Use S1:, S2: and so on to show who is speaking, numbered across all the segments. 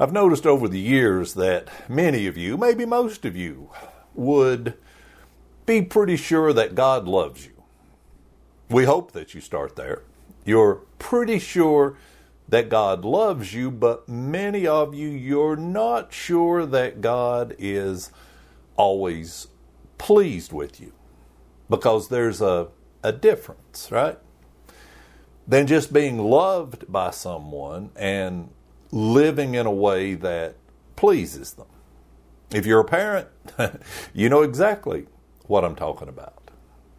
S1: I've noticed over the years that many of you, maybe most of you, would be pretty sure that God loves you. We hope that you start there. You're pretty sure that God loves you, but many of you, you're not sure that God is always pleased with you, because there's a difference, right? Than just being loved by someone and living in a way that pleases them. If you're a parent, you know exactly what I'm talking about.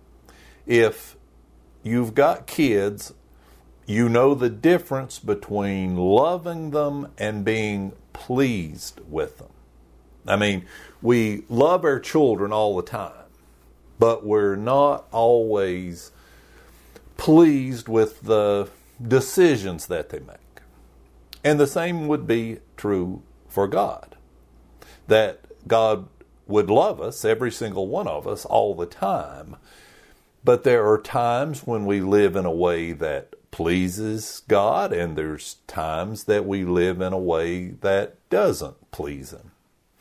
S1: If you've got kids, you know the difference between loving them and being pleased with them. I mean, we love our children all the time, but we're not always pleased with the decisions that they make. And the same would be true for God. That God would love us, every single one of us, all the time. But there are times when we live in a way that pleases God, and there's times that we live in a way that doesn't please Him.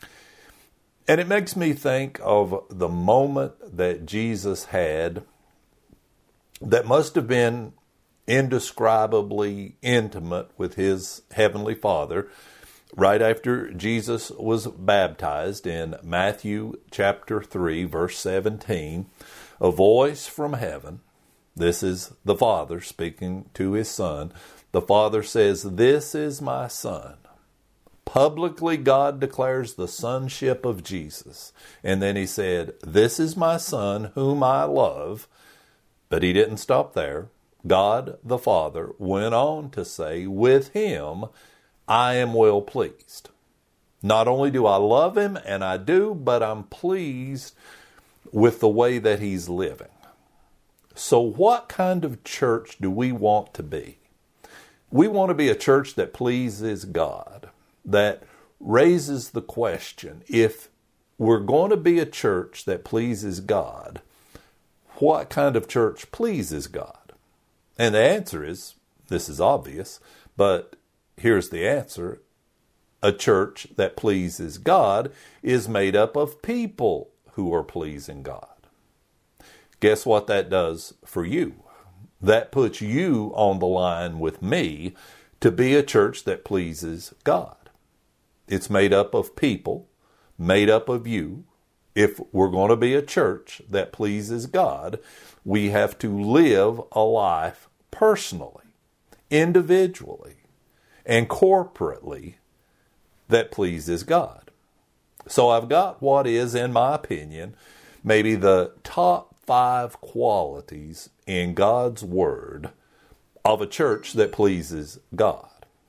S1: And it makes me think of the moment that Jesus had that must have been indescribably intimate with His Heavenly Father right after Jesus was baptized in Matthew chapter 3, verse 17. A voice from heaven, this is the Father speaking to His Son. The Father says, "This is my Son." Publicly, God declares the sonship of Jesus. And then He said, "This is my Son whom I love." But He didn't stop there. God the Father went on to say, "With Him I am well pleased." Not only do I love Him, and I do, but I'm pleased with the way that He's living. So what kind of church do we want to be? We want to be a church that pleases God, that raises the question, if we're going to be a church that pleases God, what kind of church pleases God? And the answer is, this is obvious, but here's the answer. A church that pleases God is made up of people who are pleasing God. Guess what that does for you? That puts you on the line with me to be a church that pleases God. It's made up of people, made up of you. If we're going to be a church that pleases God, we have to live a life personally, individually, and corporately that pleases God. So I've got what is, in my opinion, maybe the top 5 qualities in God's Word of a church that pleases God.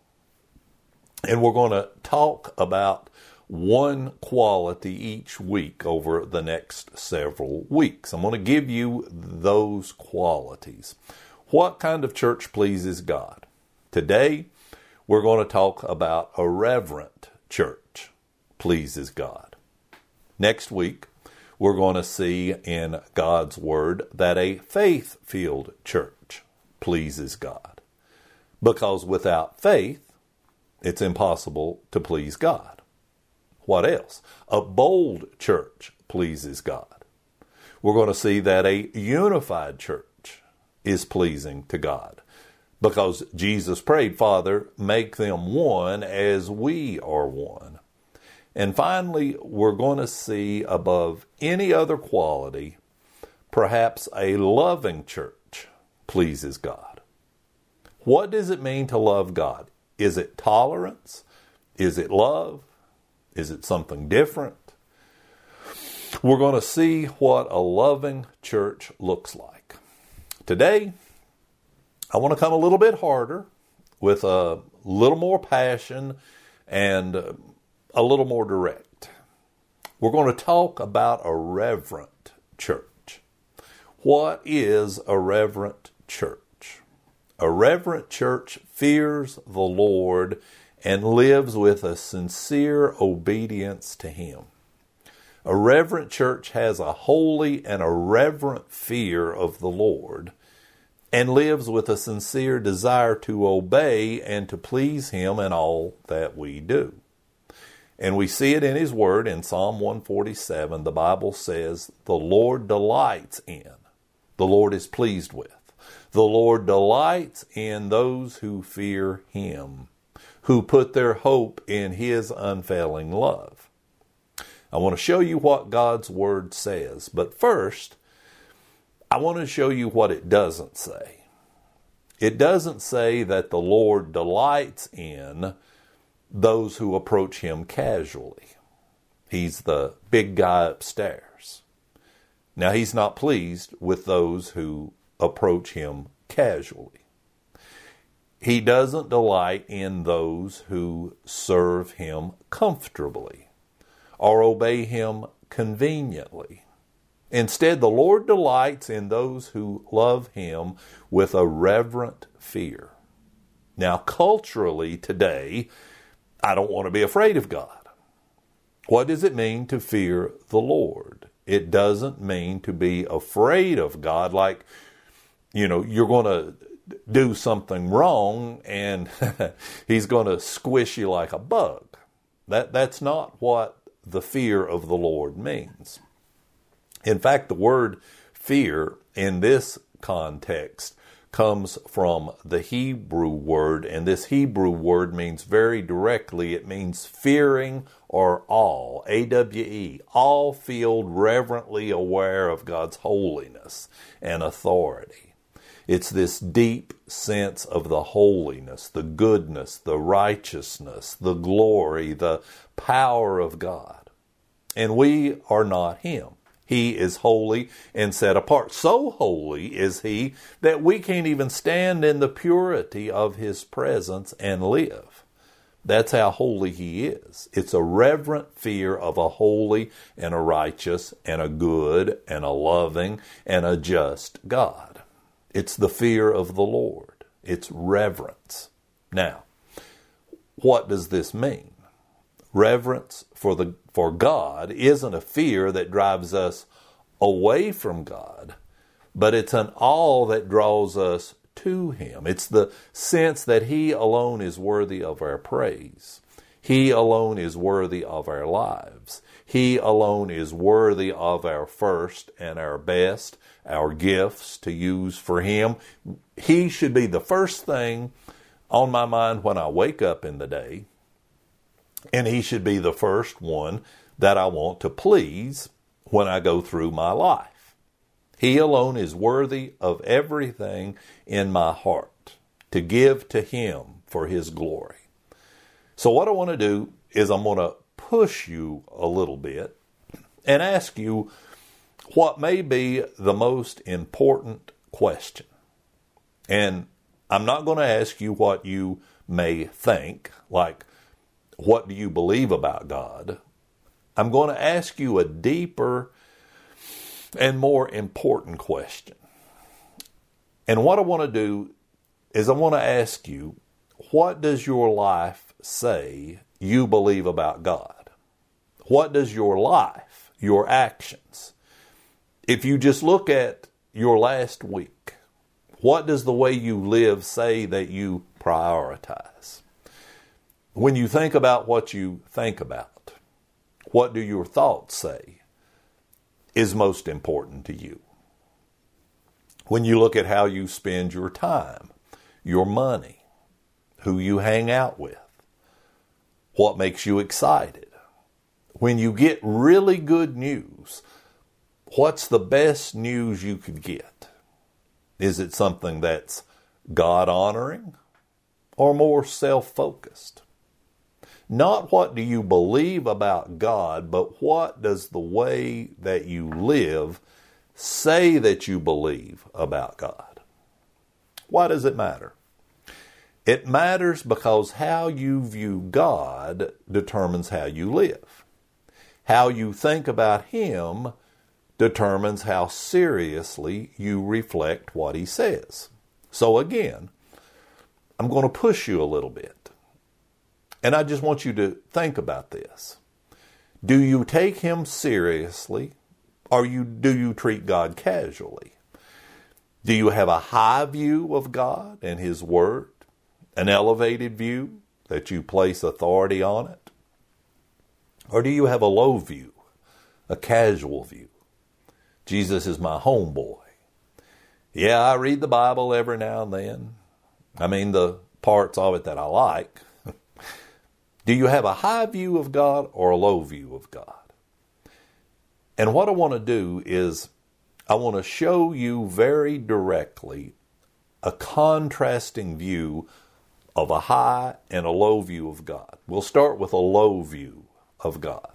S1: And we're going to talk about one quality each week over the next several weeks. I'm going to give you those qualities. What kind of church pleases God? Today, we're going to talk about a reverent church pleases God. Next week, we're going to see in God's Word that a faith-filled church pleases God. Because without faith, it's impossible to please God. What else? A bold church pleases God. We're going to see that a unified church is pleasing to God. Because Jesus prayed, "Father, make them one as we are one." And finally, we're going to see above any other quality, perhaps a loving church pleases God. What does it mean to love God? Is it tolerance? Is it love? Is it something different? We're going to see what a loving church looks like. Today, I want to come a little bit harder with a little more passion and a little more direct. We're going to talk about a reverent church. What is a reverent church? A reverent church fears the Lord and lives with a sincere obedience to Him. A reverent church has a holy and a reverent fear of the Lord and lives with a sincere desire to obey and to please Him in all that we do. And we see it in His Word in Psalm 147. The Bible says, the Lord delights in, the Lord is pleased with. The Lord delights in those who fear Him, who put their hope in His unfailing love. I want to show you what God's Word says, but first, I want to show you what it doesn't say. It doesn't say that the Lord delights in those who approach Him casually. He's the big guy upstairs. Now, He's not pleased with those who approach Him casually. He doesn't delight in those who serve Him comfortably or obey Him conveniently. Instead, the Lord delights in those who love Him with a reverent fear. Now, culturally today, I don't want to be afraid of God. What does it mean to fear the Lord? It doesn't mean to be afraid of God like, you're going to do something wrong and He's going to squish you like a bug. That's not what the fear of the Lord means. In fact, the word fear in this context comes from the Hebrew word, and this Hebrew word means very directly, it means fearing or awe, A-W-E, all feel reverently aware of God's holiness and authority. It's this deep sense of the holiness, the goodness, the righteousness, the glory, the power of God. And we are not Him. He is holy and set apart. So holy is He that we can't even stand in the purity of His presence and live. That's how holy He is. It's a reverent fear of a holy and a righteous and a good and a loving and a just God. It's the fear of the Lord. It's reverence. Now, what does this mean? Reverence for God isn't a fear that drives us away from God, but it's an awe that draws us to Him. It's the sense that He alone is worthy of our praise. He alone is worthy of our lives. He alone is worthy of our first and our best, our gifts to use for Him. He should be the first thing on my mind when I wake up in the day. And He should be the first one that I want to please when I go through my life. He alone is worthy of everything in my heart to give to Him for His glory. So what I want to do is I'm going to push you a little bit and ask you what may be the most important question. And I'm not going to ask you what you may think, like, what do you believe about God? I'm going to ask you a deeper and more important question. And what I want to do is I want to ask you, what does your life say you believe about God? What does your life, your actions, if you just look at your last week, what does the way you live say that you prioritize? When you think about what you think about, what do your thoughts say is most important to you? When you look at how you spend your time, your money, who you hang out with, what makes you excited? When you get really good news, what's the best news you could get? Is it something that's God-honoring or more self-focused? Not what do you believe about God, but what does the way that you live say that you believe about God? Why does it matter? It matters because how you view God determines how you live. How you think about Him determines how seriously you reflect what He says. So again, I'm going to push you a little bit. And I just want you to think about this. Do you take Him seriously, or do you treat God casually? Do you have a high view of God and His Word, an elevated view that you place authority on it? Or do you have a low view, a casual view? Jesus is my homeboy. Yeah, I read the Bible every now and then. I mean, the parts of it that I like. Do you have a high view of God or a low view of God? And what I want to do is I want to show you very directly a contrasting view of a high and a low view of God. We'll start with a low view of God.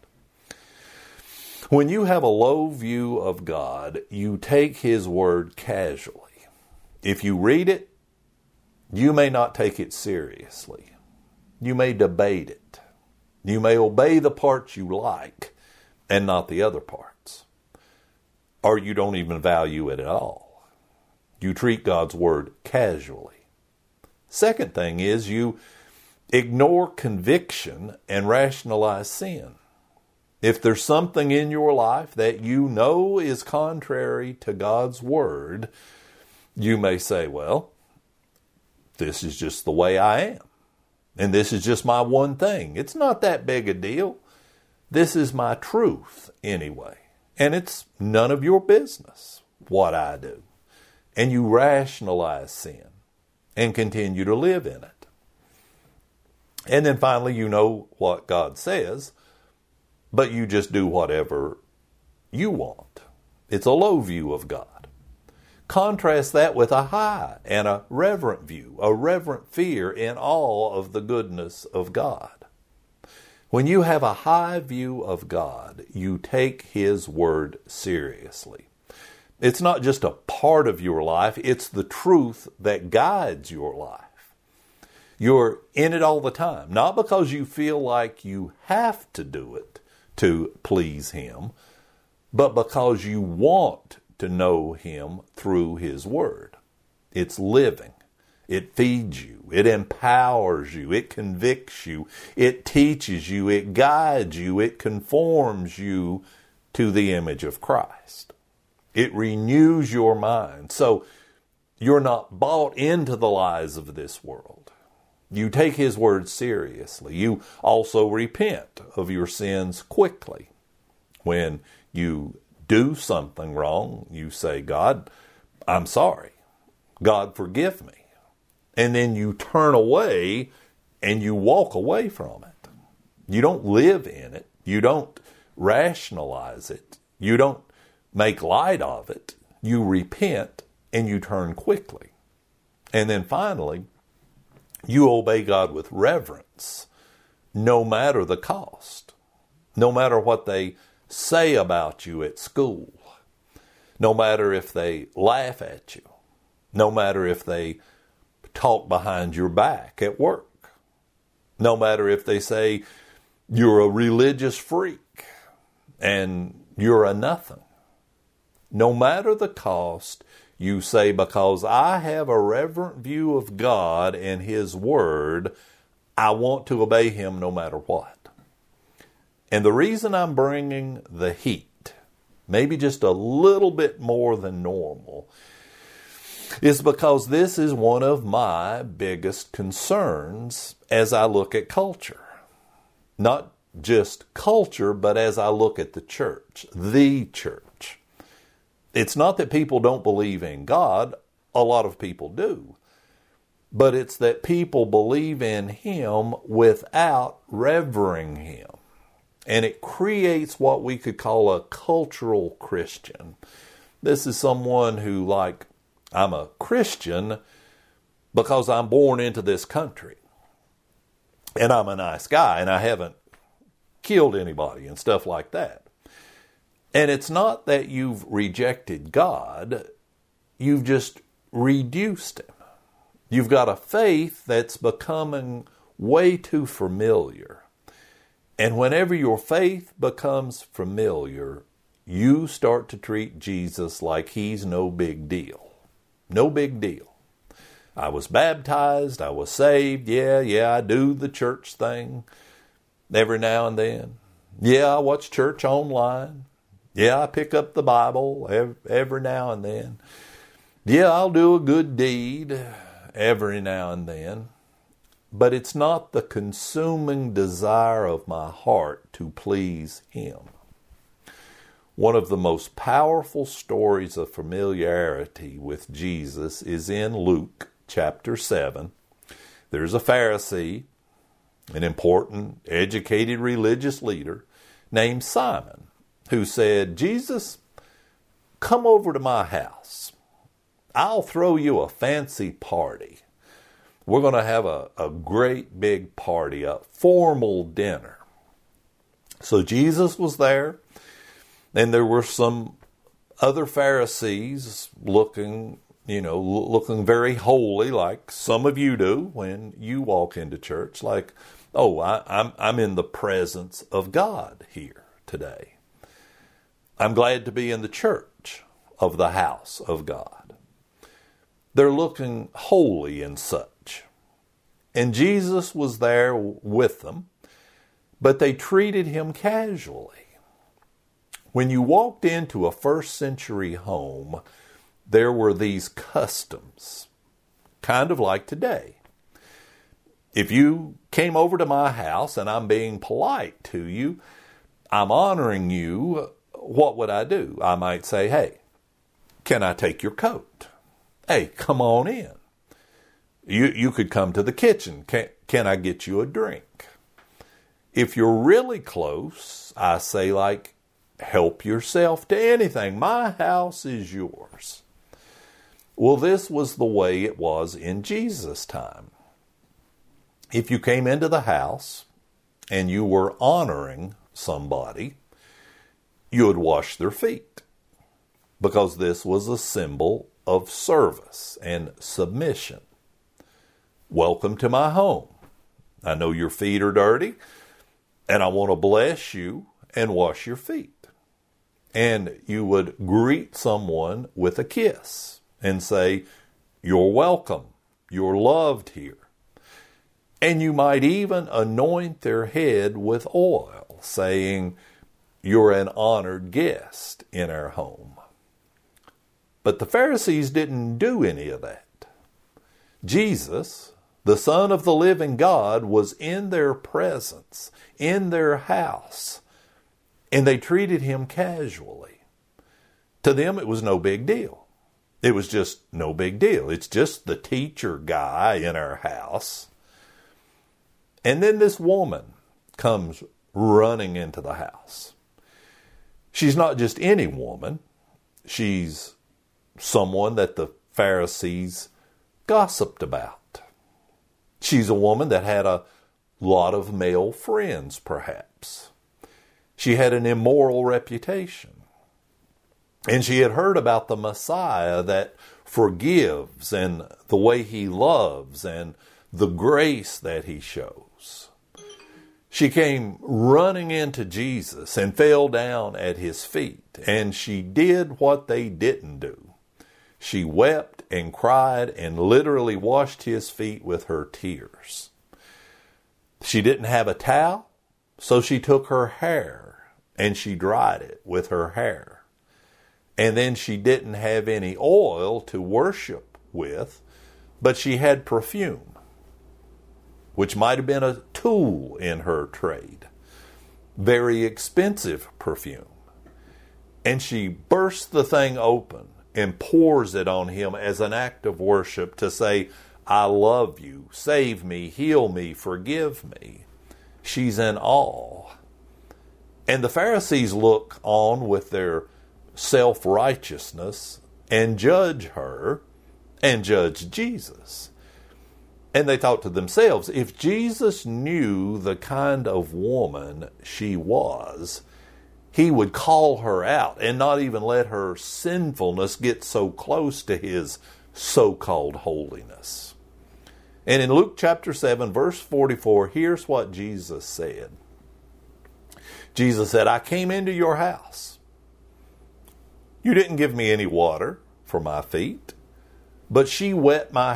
S1: When you have a low view of God, you take His Word casually. If you read it, you may not take it seriously. You may debate it. You may obey the parts you like and not the other parts. Or you don't even value it at all. You treat God's Word casually. Second thing is you ignore conviction and rationalize sin. If there's something in your life that you know is contrary to God's Word, you may say, well, this is just the way I am. And this is just my one thing. It's not that big a deal. This is my truth anyway. And it's none of your business what I do. And you rationalize sin and continue to live in it. And then finally, you know what God says, but you just do whatever you want. It's a low view of God. Contrast that with a high and a reverent view, a reverent fear in awe of the goodness of God. When you have a high view of God, you take His Word seriously. It's not just a part of your life, it's the truth that guides your life. You're in it all the time, not because you feel like you have to do it to please Him, but because you want to know Him through His Word. It's living. It feeds you. It empowers you. It convicts you. It teaches you. It guides you. It conforms you to the image of Christ. It renews your mind. So you're not bought into the lies of this world. You take His Word seriously. You also repent of your sins quickly. When you do something wrong, you say, God, I'm sorry. God, forgive me. And then you turn away and you walk away from it. You don't live in it. You don't rationalize it. You don't make light of it. You repent and you turn quickly. And then finally, you obey God with reverence, no matter the cost, no matter what they say about you at school, no matter if they laugh at you, no matter if they talk behind your back at work, no matter if they say you're a religious freak and you're a nothing. No matter the cost, you say, because I have a reverent view of God and His Word, I want to obey Him no matter what. And the reason I'm bringing the heat, maybe just a little bit more than normal, is because this is one of my biggest concerns as I look at culture. Not just culture, but as I look at the church, the church. It's not that people don't believe in God. A lot of people do. But it's that people believe in Him without revering Him. And it creates what we could call a cultural Christian. This is someone who, like, I'm a Christian because I'm born into this country. And I'm a nice guy and I haven't killed anybody and stuff like that. And it's not that you've rejected God, you've just reduced Him. You've got a faith that's becoming way too familiar. And whenever your faith becomes familiar, you start to treat Jesus like He's no big deal. No big deal. I was baptized, I was saved, yeah, I do the church thing every now and then. Yeah, I watch church online. Yeah, I pick up the Bible every now and then. Yeah, I'll do a good deed every now and then. but it's not the consuming desire of my heart to please Him. One of the most powerful stories of familiarity with Jesus is in Luke chapter 7. There's a Pharisee, an important, educated religious leader named Simon, who said, Jesus, come over to my house. I'll throw you a fancy party. We're going to have a great big party, a formal dinner. So Jesus was there, and there were some other Pharisees looking very holy, like some of you do when you walk into church, like, oh, I'm in the presence of God here today. I'm glad to be in the church of the house of God. They're looking holy and such. And Jesus was there with them, but they treated him casually. When you walked into a first century home, there were these customs, kind of like today. If you came over to my house and I'm being polite to you, I'm honoring you, what would I do? I might say, hey, can I take your coat? Hey, come on in. You could come to the kitchen. Can I get you a drink? If you're really close, I say, like, help yourself to anything. My house is yours. Well, this was the way it was in Jesus' time. If you came into the house and you were honoring somebody, you would wash their feet, because this was a symbol of service and submission. Welcome to my home. I know your feet are dirty, and I want to bless you and wash your feet. And you would greet someone with a kiss and say, you're welcome, you're loved here. And you might even anoint their head with oil, saying, you're an honored guest in our home. But the Pharisees didn't do any of that. Jesus, the Son of the living God, was in their presence, in their house, and they treated him casually. To them, it was no big deal. It was just no big deal. It's just the teacher guy in our house. And then this woman comes running into the house. She's not just any woman. She's someone that the Pharisees gossiped about. She's a woman that had a lot of male friends, perhaps. She had an immoral reputation. And she had heard about the Messiah that forgives, and the way he loves, and the grace that he shows. She came running into Jesus and fell down at his feet, and she did what they didn't do. She wept and cried and literally washed his feet with her tears. She didn't have a towel, so she took her hair and she dried it with her hair. And then she didn't have any oil to worship with, but she had perfume, which might have been a tool in her trade. Very expensive perfume. And she bursts the thing open and pours it on him as an act of worship to say, I love you, save me, heal me, forgive me. She's in awe. And the Pharisees look on with their self-righteousness and judge her and judge Jesus. And they thought to themselves, if Jesus knew the kind of woman she was, he would call her out and not even let her sinfulness get so close to his so-called holiness. And in Luke chapter 7, verse 44, here's what Jesus said. Jesus said, I came into your house. You didn't give me any water for my feet, but she wet my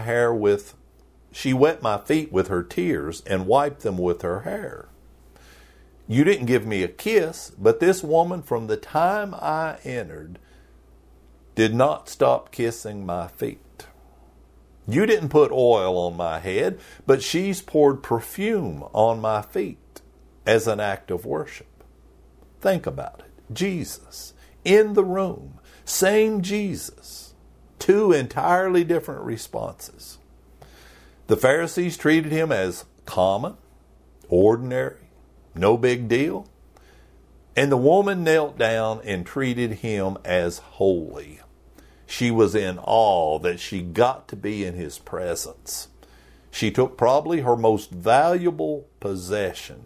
S1: feet with her tears and wiped them with her hair. You didn't give me a kiss, but this woman from the time I entered did not stop kissing my feet. You didn't put oil on my head, but she's poured perfume on my feet as an act of worship. Think about it. Jesus in the room, same Jesus, two entirely different responses. The Pharisees treated him as common, ordinary, no big deal. And the woman knelt down and treated him as holy. She was in awe that she got to be in his presence. She took probably her most valuable possession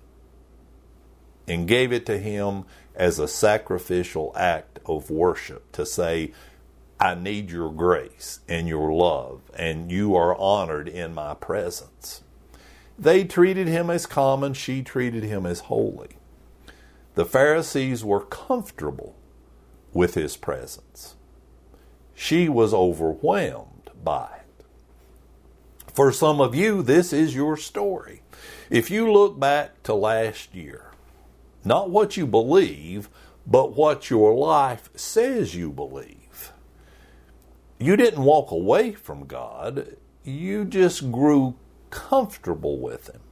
S1: and gave it to him as a sacrificial act of worship to say, I need your grace and your love, and you are honored in my presence. They treated him as common, she treated him as holy. The Pharisees were comfortable with his presence. She was overwhelmed by it. For some of you, this is your story. If you look back to last year, not what you believe, but what your life says you believe. You didn't walk away from God. You just grew comfortable with Him.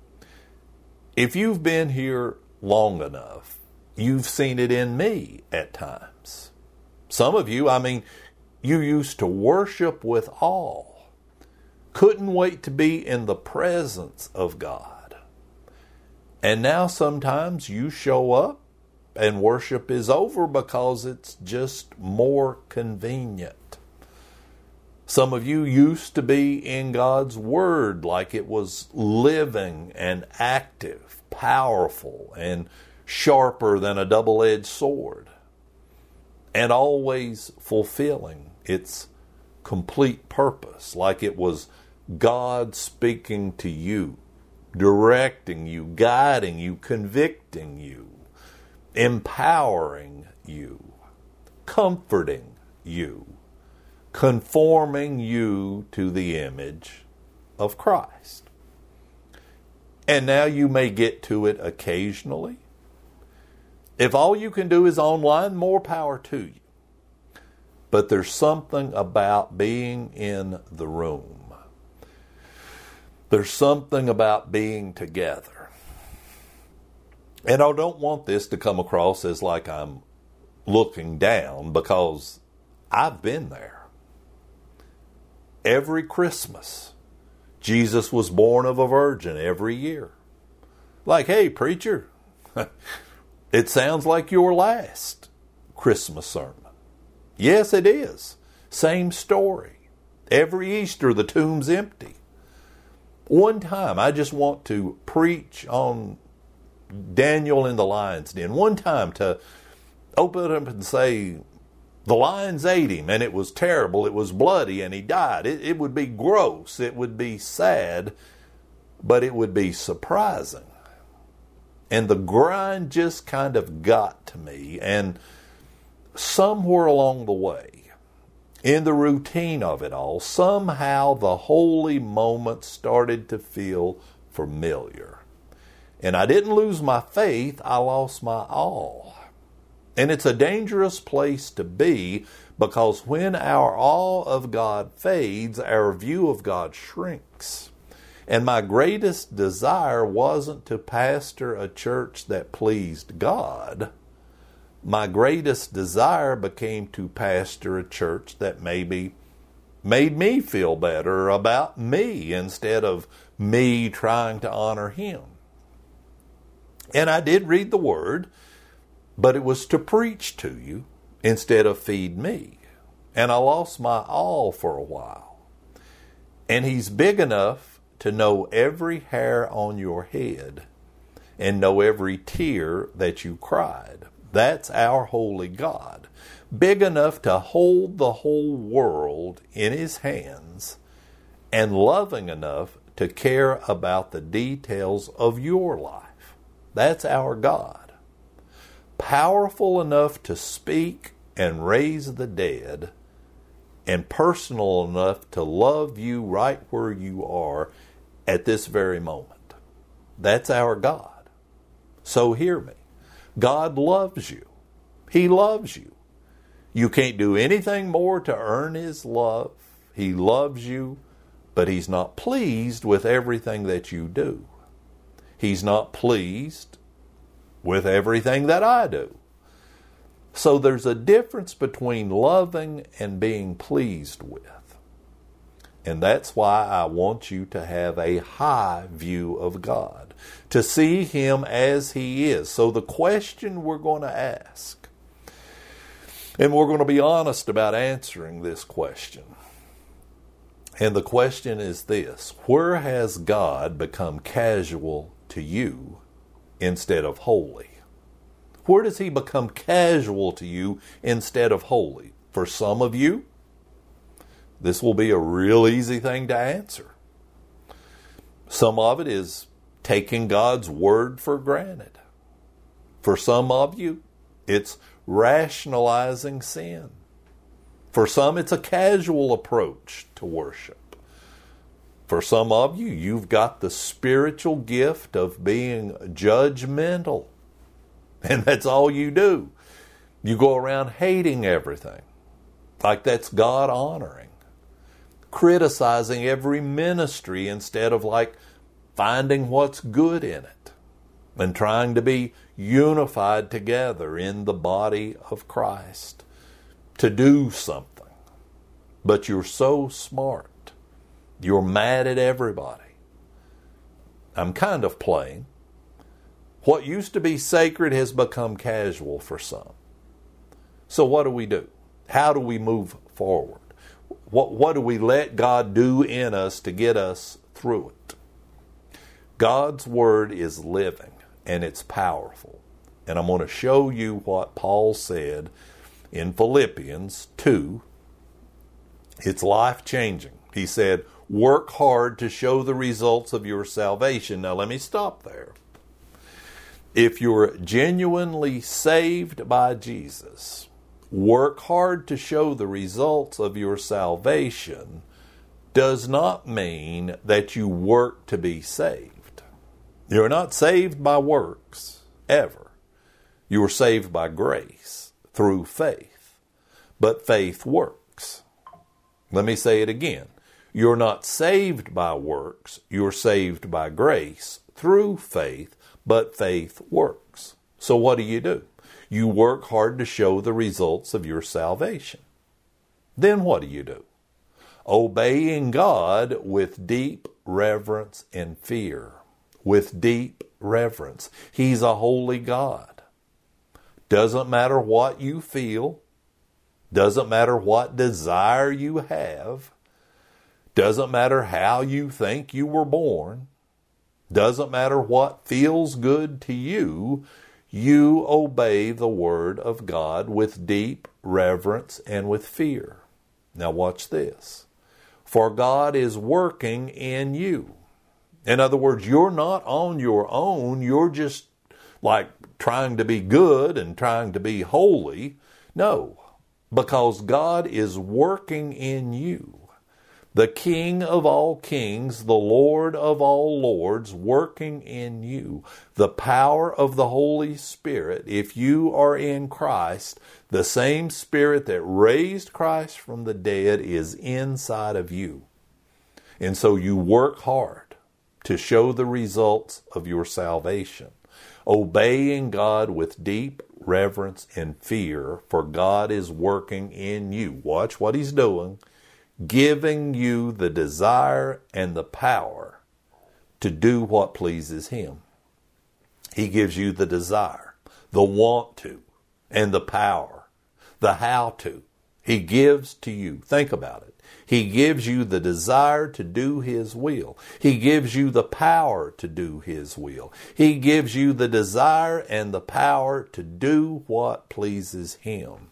S1: If you've been here long enough, you've seen it in me at times. Some of you, you used to worship with awe. Couldn't wait to be in the presence of God. And now sometimes you show up and worship is over because it's just more convenient. Some of you used to be in God's Word like it was living and active, powerful, and sharper than a double-edged sword, and always fulfilling its complete purpose, like it was God speaking to you, directing you, guiding you, convicting you, empowering you, comforting you, conforming you to the image of Christ. And now you may get to it occasionally. If all you can do is online, more power to you. But there's something about being in the room. There's something about being together. And I don't want this to come across as like I'm looking down, because I've been there. Every Christmas, Jesus was born of a virgin every year. Like, hey, preacher, it sounds like your last Christmas sermon. Yes, it is. Same story. Every Easter, the tomb's empty. One time, I just want to preach on Daniel in the lion's den. One time to open it up and say, the lions ate him, and it was terrible, it was bloody, and he died. It would be gross, it would be sad, but it would be surprising. And the grind just kind of got to me, and somewhere along the way, in the routine of it all, somehow the holy moment started to feel familiar. And I didn't lose my faith, I lost my awe. And it's a dangerous place to be, because when our awe of God fades, our view of God shrinks. And my greatest desire wasn't to pastor a church that pleased God. My greatest desire became to pastor a church that maybe made me feel better about me instead of me trying to honor Him. And I did read the Word, but it was to preach to you instead of feed me. And I lost my awe for a while. And He's big enough to know every hair on your head and know every tear that you cried. That's our holy God. Big enough to hold the whole world in His hands, and loving enough to care about the details of your life. That's our God. Powerful enough to speak and raise the dead, and personal enough to love you right where you are at this very moment. That's our God. So hear me. God loves you. He loves you. You can't do anything more to earn His love. He loves you but He's not pleased with everything that you do. He's not pleased with everything that I do. So there's a difference between loving and being pleased with. And that's why I want you to have a high view of God, to see Him as He is. So the question we're going to ask, and we're going to be honest about answering this question. And the question is this: where has God become casual to you instead of holy? Where does He become casual to you instead of holy? For some of you, this will be a real easy thing to answer. Some of it is taking God's word for granted. For some of you, it's rationalizing sin. For some, it's a casual approach to worship. For some of you, you've got the spiritual gift of being judgmental. And that's all you do. You go around hating everything, like that's God honoring. Criticizing every ministry instead of like finding what's good in it. And trying to be unified together in the body of Christ to do something. But you're so smart. You're mad at everybody. I'm kind of playing. What used to be sacred has become casual for some. So what do? How do we move forward? What do we let God do in us to get us through it? God's Word is living and it's powerful. And I'm going to show you what Paul said in Philippians 2. It's life-changing. He said, work hard to show the results of your salvation. Now let me stop there. If you're genuinely saved by Jesus, work hard to show the results of your salvation does not mean that you work to be saved. You're not saved by works, ever. You are saved by grace, through faith. But faith works. Let me say it again. You're not saved by works. You're saved by grace, through faith. But faith works. So what do? You work hard to show the results of your salvation. Then what do? Obeying God with deep reverence and fear. With deep reverence. He's a holy God. Doesn't matter what you feel. Doesn't matter what desire you have. Doesn't matter how you think you were born. Doesn't matter what feels good to you, you obey the Word of God with deep reverence and with fear. Now watch this. For God is working in you. In other words, you're not on your own. You're just like trying to be good and trying to be holy. No, because God is working in you. The King of all kings, the Lord of all lords, working in you. The power of the Holy Spirit, if you are in Christ, the same Spirit that raised Christ from the dead is inside of you. And so you work hard to show the results of your salvation, obeying God with deep reverence and fear, for God is working in you. Watch what He's doing. Giving you the desire and the power to do what pleases Him. He gives you the desire, the want to, and the power, the how to. He gives to you. Think about it. He gives you the desire to do His will. He gives you the power to do His will. He gives you the desire and the power to do what pleases Him.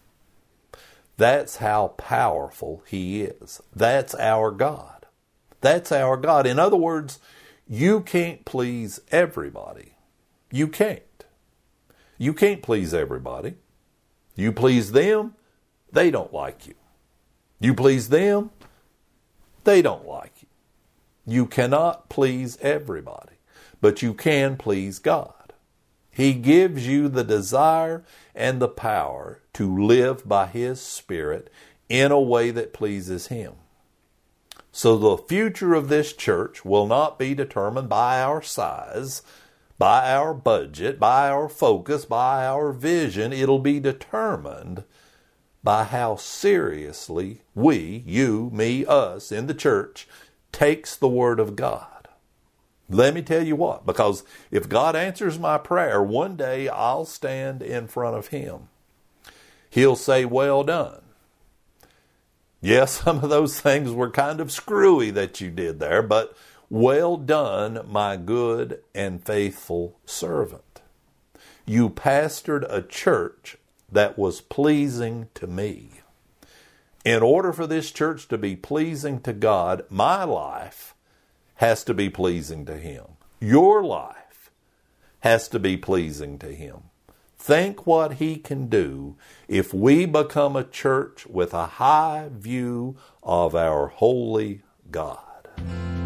S1: That's how powerful He is. That's our God. That's our God. In other words, you can't please everybody. You can't. You can't please everybody. You please them, they don't like you. You please them, they don't like you. You cannot please everybody, but you can please God. He gives you the desire and the power to live by His Spirit in a way that pleases Him. So the future of this church will not be determined by our size, by our budget, by our focus, by our vision. It'll be determined by how seriously we, you, me, us in the church takes the Word of God. Let me tell you what, because if God answers my prayer, one day I'll stand in front of Him. He'll say, well done. Yes, some of those things were kind of screwy that you did there, but well done, my good and faithful servant. You pastored a church that was pleasing to me. In order for this church to be pleasing to God, my life has to be pleasing to Him. Your life has to be pleasing to Him. Think what He can do if we become a church with a high view of our holy God.